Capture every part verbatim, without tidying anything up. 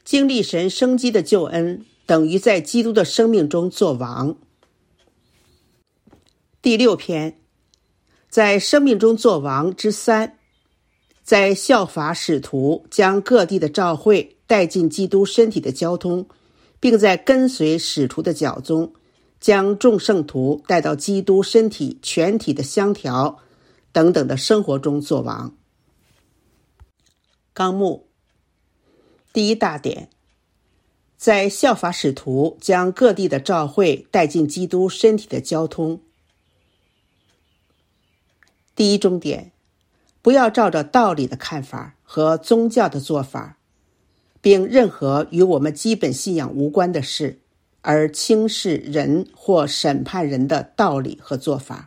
经历神生机的救恩，等于在基督的生命中做王。第六篇，在生命中做王之三，在效法使徒将各地的召会带进基督身体的交通，并在跟随使徒的脚中将众圣徒带到基督身体全体的相调等等的生活中做王。纲目第一大点，在效法使徒将各地的召会带进基督身体的交通。第一中点，不要照着道理的看法和宗教的做法，并任何与我们基本信仰无关的事，而轻视人或审判人的道理和做法。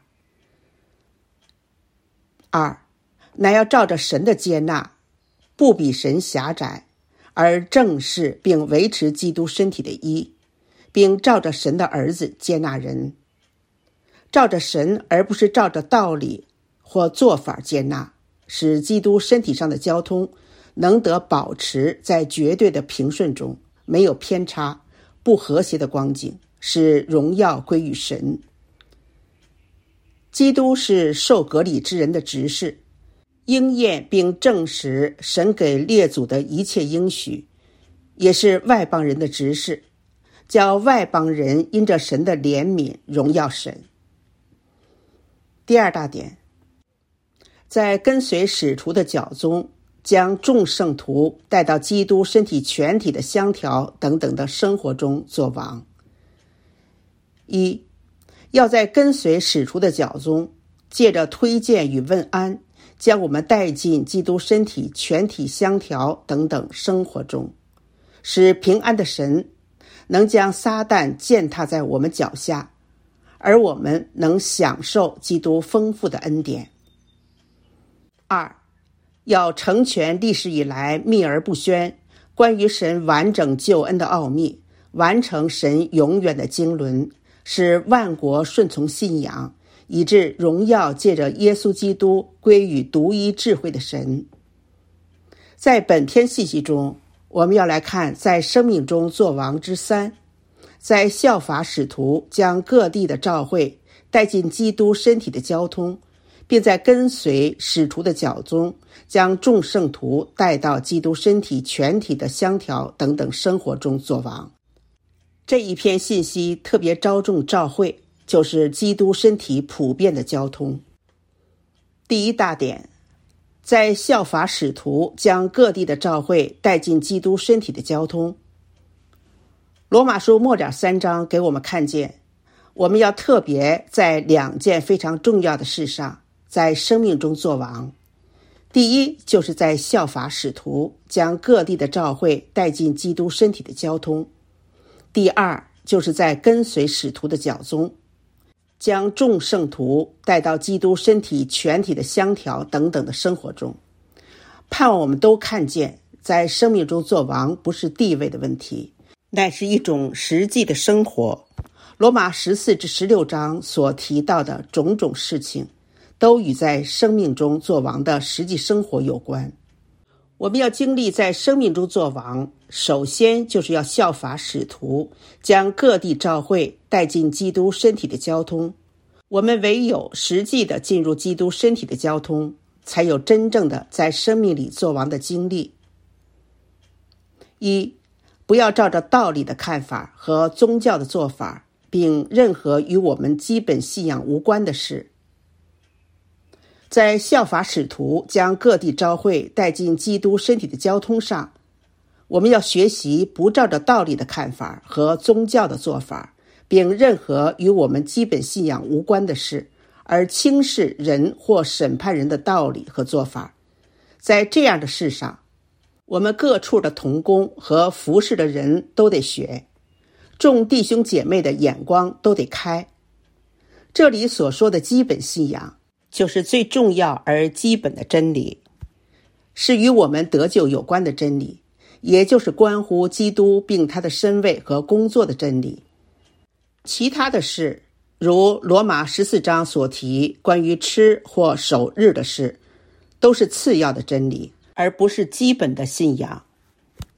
二，乃要照着神的接纳，不比神狭窄，而正视并维持基督身体的一，并照着神的儿子接纳人，照着神而不是照着道理或做法接纳，使基督身体上的交通能得保持在绝对的平顺中，没有偏差、不和谐的光景，使荣耀归于神。基督是受割礼之人的执事，应验并证实神给列祖的一切应许，也是外邦人的执事，叫外邦人因着神的怜悯荣耀神。第二大点，在跟随使徒的脚中将众圣徒带到基督身体全体的相调等等的生活中做王。一，要在跟随使徒的脚中，借着推荐与问安，将我们带进基督身体全体相调等等生活中，使平安的神能将撒旦践踏在我们脚下，而我们能享受基督丰富的恩典。二，要成全历史以来秘而不宣关于神完整救恩的奥秘，完成神永远的经纶，使万国顺从信仰，以致荣耀借着耶稣基督归于独一智慧的神。在本篇信息中，我们要来看在生命中作王之三，在效法使徒将各地的召会带进基督身体的交通，并在跟随使徒的脚中将众圣徒带到基督身体全体的相调等等生活中作王。这一篇信息特别着重召会，就是基督身体普遍的交通。第一大点，在效法使徒将各地的召会带进基督身体的交通。罗马书末了三章给我们看见，我们要特别在两件非常重要的事上在生命中作王。第一，就是在效法使徒将各地的召会带进基督身体的交通。第二，就是在跟随使徒的脚中将众圣徒带到基督身体全体的相调等等的生活中。盼望我们都看见，在生命中作王不是地位的问题，乃是一种实际的生活。罗马十四至十六章所提到的种种事情，都与在生命中作王的实际生活有关。我们要经历在生命中作王，首先就是要效法使徒，将各地召会带进基督身体的交通。我们唯有实际的进入基督身体的交通，才有真正的在生命里作王的经历。一，不要照着道理的看法和宗教的做法，并任何与我们基本信仰无关的事。在效法使徒将各地召会带进基督身体的交通上，我们要学习不照着道理的看法和宗教的做法，并任何与我们基本信仰无关的事，而轻视人或审判人的道理和做法。在这样的事上，我们各处的同工和服侍的人都得学，众弟兄姐妹的眼光都得开。这里所说的基本信仰，就是最重要而基本的真理，是与我们得救有关的真理，也就是关乎基督并他的身位和工作的真理。其他的事，如罗马十四章所提关于吃或守日的事，都是次要的真理，而不是基本的信仰。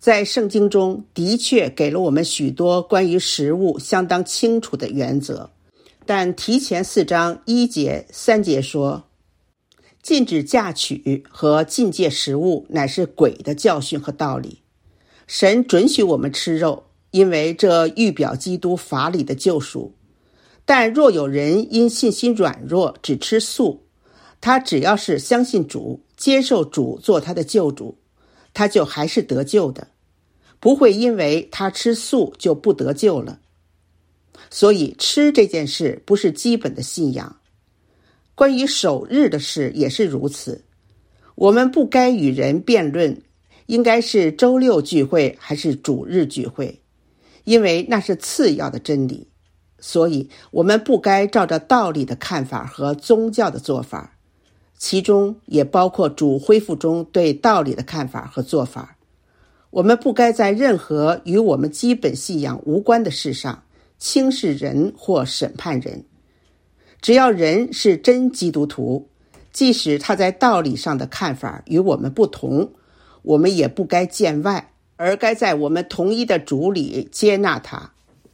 在圣经中的确给了我们许多关于食物相当清楚的原则，但提前四章一节三节说，禁止嫁娶和禁戒食物乃是鬼的教训和道理。神准许我们吃肉，因为这预表基督法理的救赎。但若有人因信心软弱只吃素，他只要是相信主，接受主做他的救主，他就还是得救的，不会因为他吃素就不得救了。所以吃这件事不是基本的信仰。关于守日的事也是如此，我们不该与人辩论应该是周六聚会还是主日聚会，因为那是次要的真理。所以我们不该照着道理的看法和宗教的做法，其中也包括主恢复中对道理的看法和做法。我们不该在任何与我们基本信仰无关的事上轻视人或审判人。只要人是真基督徒，即使他在道理上的看法与我们不同，我们也不该见外，而该在我们同一的主里接纳他。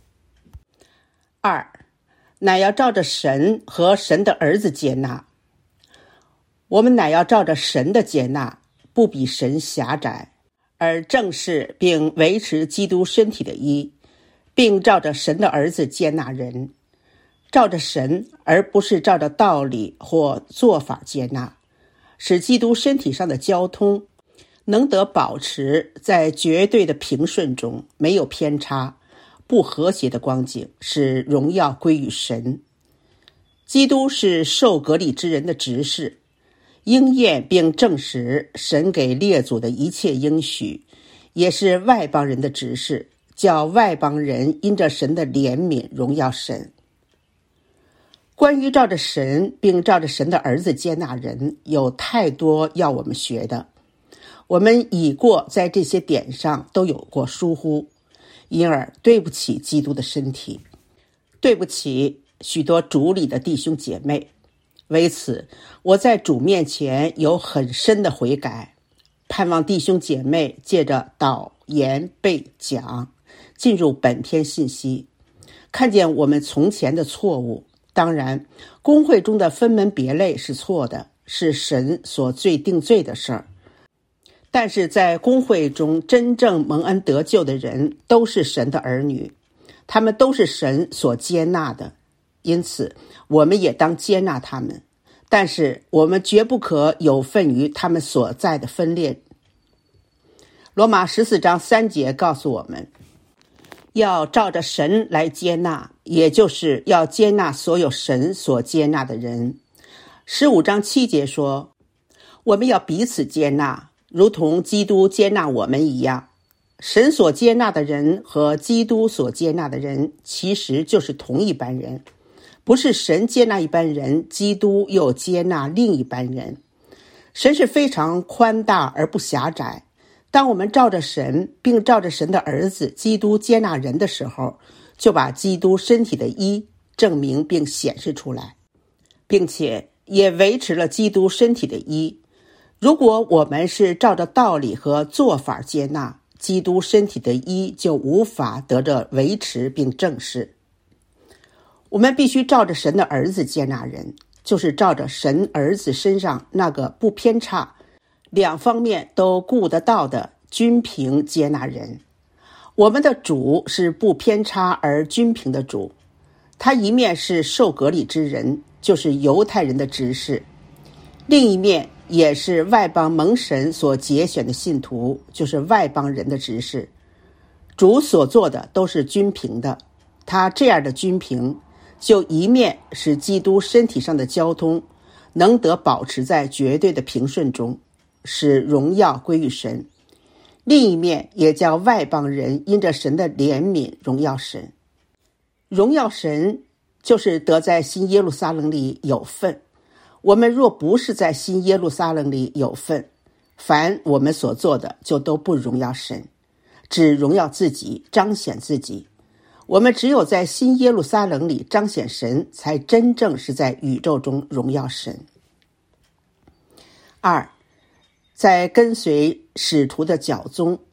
二，乃要照着神和神的儿子接纳。我们乃要照着神的接纳，不比神狭窄，而正视并维持基督身体的一，并照着神的儿子接纳人。照着神，而不是照着道理或做法接纳，使基督身体上的交通能得保持在绝对的平顺中，没有偏差，不和谐的光景，使荣耀归于神。基督是受割礼之人的执事，应验并证实神给列祖的一切应许，也是外邦人的执事，叫外邦人因着神的怜悯荣耀神。关于照着神并照着神的儿子接纳人，有太多要我们学的，我们已过在这些点上都有过疏忽，因而对不起基督的身体，对不起许多主里的弟兄姐妹。为此，我在主面前有很深的悔改，盼望弟兄姐妹借着导言背讲进入本篇信息，看见我们从前的错误。当然，公会中的分门别类是错的，是神所罪定罪的事儿。但是在公会中真正蒙恩得救的人都是神的儿女，他们都是神所接纳的，因此我们也当接纳他们，但是我们绝不可有份于他们所在的分裂。罗马十四章三节告诉我们，要照着神来接纳，也就是要接纳所有神所接纳的人。十五章七节说，我们要彼此接纳，如同基督接纳我们一样。神所接纳的人和基督所接纳的人其实就是同一班人，不是神接纳一班人，基督又接纳另一班人。神是非常宽大而不狭窄，当我们照着神并照着神的儿子基督接纳人的时候，就把基督身体的一证明并显示出来，并且也维持了基督身体的一。如果我们是照着道理和做法接纳，基督身体的一就无法得着维持并正视。我们必须照着神的儿子接纳人，就是照着神儿子身上那个不偏差，两方面都顾得到的均平接纳人。我们的主是不偏差而均平的主，他一面是受割礼之人，就是犹太人的执事，另一面也是外邦蒙神所节选的信徒，就是外邦人的执事。主所做的都是均平的，他这样的均平，就一面使基督身体上的交通能得保持在绝对的平顺中，使荣耀归于神；另一面也叫外邦人因着神的怜悯荣耀神。荣耀神就是得在新耶路撒冷里有份。我们若不是在新耶路撒冷里有份，凡我们所做的就都不荣耀神，只荣耀自己，彰显自己。我们只有在新耶路撒冷里彰显神，才真正是在宇宙中荣耀神。二，在跟随使徒的脚踪，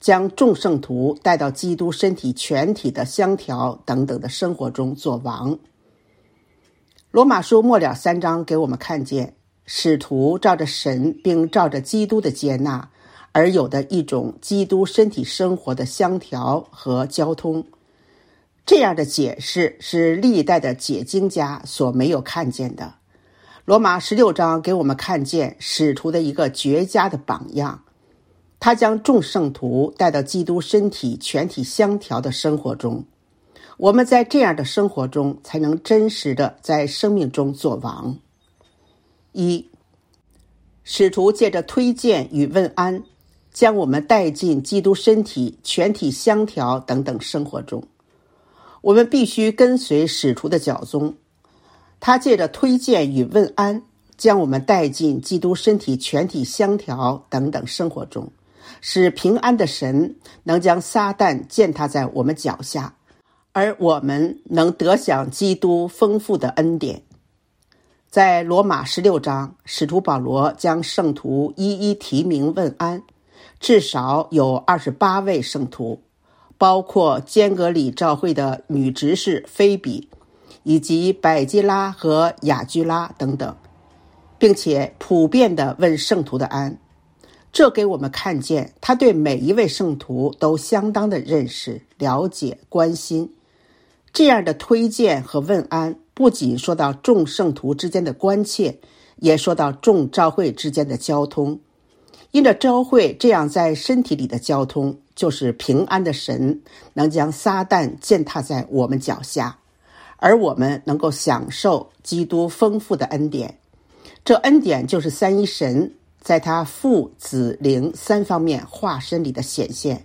将众圣徒带到基督身体全体的相调等等的生活中做王。罗马书末了三章给我们看见，使徒照着神并照着基督的接纳而有的一种基督身体生活的相调和交通。这样的解释是历代的解经家所没有看见的。罗马十六章给我们看见使徒的一个绝佳的榜样，他将众圣徒带到基督身体全体相调的生活中。我们在这样的生活中才能真实的在生命中做王。一，使徒借着推荐与问安，将我们带进基督身体全体相调等等生活中。我们必须跟随使徒的脚踪，他借着推荐与问安，将我们带进基督身体全体相调等等生活中，使平安的神能将撒旦践踏在我们脚下，而我们能得享基督丰富的恩典。在罗马十六章，使徒保罗将圣徒一一提名问安，至少有二十八位圣徒，包括坚革里教会的女执事菲比，以及百基拉和雅居拉等等，并且普遍地问圣徒的安。这给我们看见他对每一位圣徒都相当的认识、了解、关心。这样的推荐和问安不仅说到众圣徒之间的关切，也说到众教会之间的交通。因着教会这样在身体里的交通，就是平安的神能将撒旦践踏在我们脚下，而我们能够享受基督丰富的恩典。这恩典就是三一神在他父、子、灵三方面化身里的显现。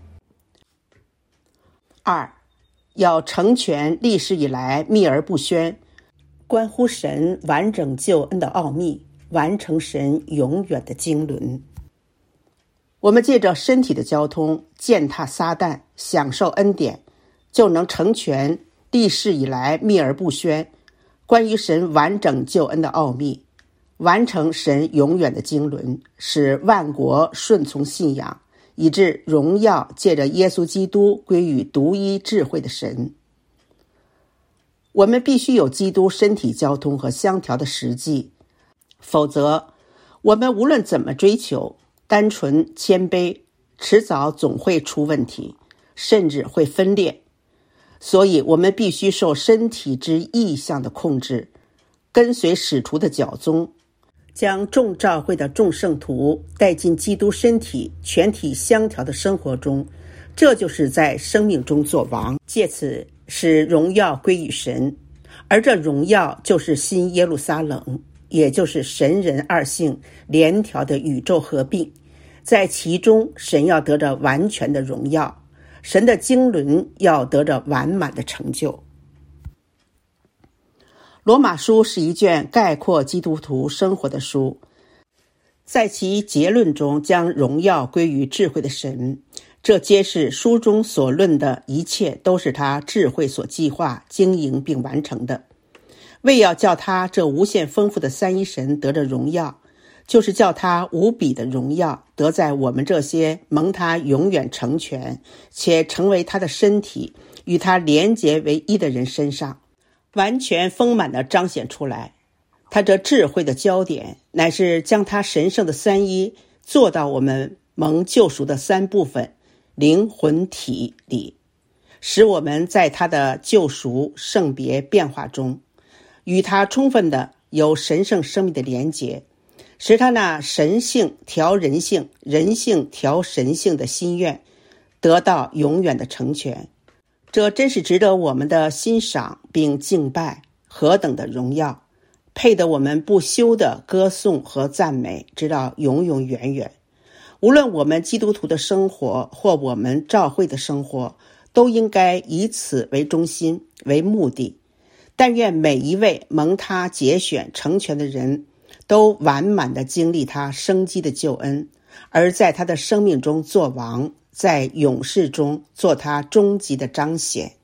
二，要成全历史以来秘而不宣，关乎神完整救恩的奥秘，完成神永远的经纶。我们借着身体的交通践踏撒旦，享受恩典，就能成全历史以来秘而不宣，关于神完整救恩的奥秘，完成神永远的经纶，使万国顺从信仰，以致荣耀借着耶稣基督归于独一智慧的神。我们必须有基督身体交通和相调的实际，否则我们无论怎么追求，单纯谦卑，迟早总会出问题，甚至会分裂。所以我们必须受身体之意象的控制，跟随使徒的脚踪，将众教会的众圣徒带进基督身体全体相调的生活中，这就是在生命中做王，借此使荣耀归于神。而这荣耀就是新耶路撒冷，也就是神人二性联调的宇宙合并，在其中神要得着完全的荣耀，神的经纶要得着完满的成就。罗马书是一卷概括基督徒生活的书，在其结论中将荣耀归于智慧的神，这揭示书中所论的一切都是他智慧所计划、经营并完成的。为要叫他这无限丰富的三一神得着荣耀，就是叫他无比的荣耀得在我们这些蒙他永远成全且成为他的身体与他连结为一的人身上，完全丰满地彰显出来。他这智慧的焦点乃是将他神圣的三一做到我们蒙救赎的三部分灵魂体里，使我们在他的救赎圣别变化中与他充分的有神圣生命的连结，使他那神性调人性、人性调神性的心愿得到永远的成全。这真是值得我们的欣赏并敬拜，何等的荣耀，配得我们不休的歌颂和赞美，直到永永远远。无论我们基督徒的生活或我们教会的生活，都应该以此为中心为目的。但愿每一位蒙他节选成全的人都完满地经历他生机的救恩，而在他的生命中做王，在永世中做他终极的彰显。